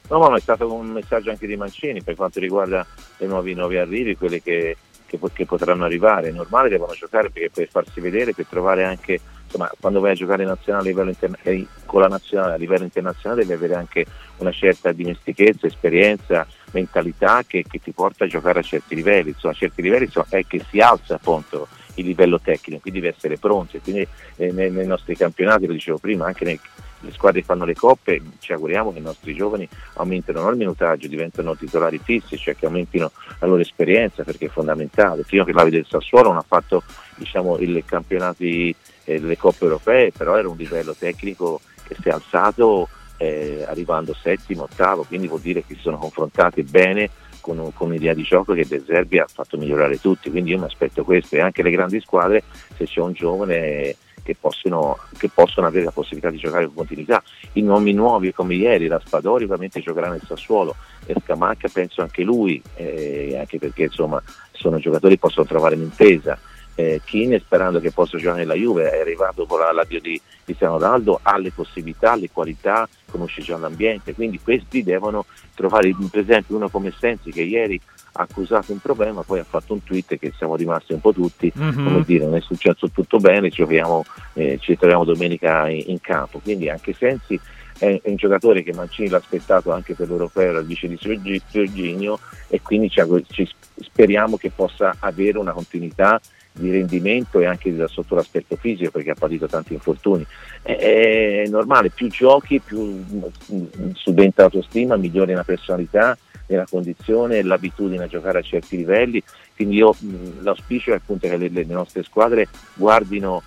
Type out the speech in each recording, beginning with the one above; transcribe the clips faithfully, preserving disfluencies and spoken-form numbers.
No, ma è stato un messaggio anche di Mancini per quanto riguarda i nuovi, nuovi arrivi, quelli che, che, che potranno arrivare. È normale, devono giocare perché per farsi vedere, per trovare anche, insomma, quando vai a giocare nazionale a livello interna- eh, con la nazionale a livello internazionale devi avere anche una certa dimestichezza, esperienza, mentalità che, che ti porta a giocare a certi livelli. Insomma, a certi livelli insomma, è che si alza appunto il livello tecnico, quindi deve essere pronto. Quindi eh, nei, nei nostri campionati, lo dicevo prima, anche nei le squadre che fanno le coppe, ci auguriamo che i nostri giovani aumentino non il minutaggio, diventano titolari fissi, cioè che aumentino la loro esperienza, perché è fondamentale. Prima che l'Avi del Sassuolo non ha fatto, diciamo, i campionati eh, le coppe europee, però era un livello tecnico che si è alzato eh, arrivando settimo, ottavo, quindi vuol dire che si sono confrontati bene con, con un'idea di gioco che De Zerbi ha fatto migliorare tutti. Quindi io mi aspetto questo, e anche le grandi squadre, se c'è un giovane Che possono, che possono avere la possibilità di giocare con continuità. I nomi nuovi come ieri, Raspadori ovviamente giocherà nel Sassuolo, e Scamacca penso anche lui, eh, anche perché insomma sono giocatori che possono trovare un'intesa. Eh, Keane, sperando che possa giocare nella Juve, è arrivato dopo l'avvio di Cristiano Ronaldo, ha le possibilità, le qualità, conosce già l'ambiente, quindi questi devono trovare, per esempio uno come Sensi che ieri ha accusato un problema, poi ha fatto un tweet che siamo rimasti un po' tutti, mm-hmm. come dire, non è successo tutto bene, ci troviamo, eh, ci troviamo domenica in, in campo, quindi anche Sensi è, è un giocatore che Mancini l'ha aspettato anche per l'Europeo, al vice di Jorginho, e quindi ci, ci speriamo che possa avere una continuità di rendimento e anche da sotto l'aspetto fisico, perché ha patito tanti infortuni. È, è normale, più giochi, più subentra l'autostima, migliori la personalità, nella condizione e l'abitudine a giocare a certi livelli. Quindi io mh, l'auspicio è appunto che le, le nostre squadre guardino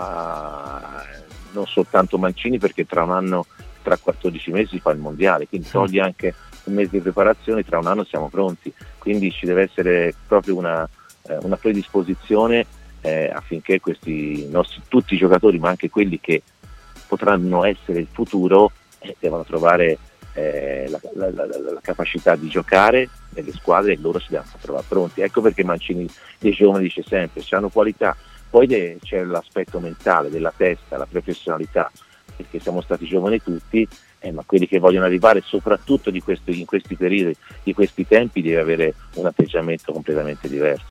a non soltanto Mancini, perché tra un anno, tra quattordici mesi si fa il mondiale, quindi togli anche un mese di preparazione, tra un anno siamo pronti, quindi ci deve essere proprio una, eh, una predisposizione eh, affinché questi nostri, tutti i giocatori, ma anche quelli che potranno essere il futuro, eh, devono trovare Eh, la, la, la, la capacità di giocare nelle squadre, e loro si devono trovare pronti. Ecco perché Mancini dei giovani dice sempre hanno qualità, poi de- c'è l'aspetto mentale della testa, la professionalità, perché siamo stati giovani tutti, eh, ma quelli che vogliono arrivare soprattutto di questi, in questi periodi, di questi tempi, deve avere un atteggiamento completamente diverso.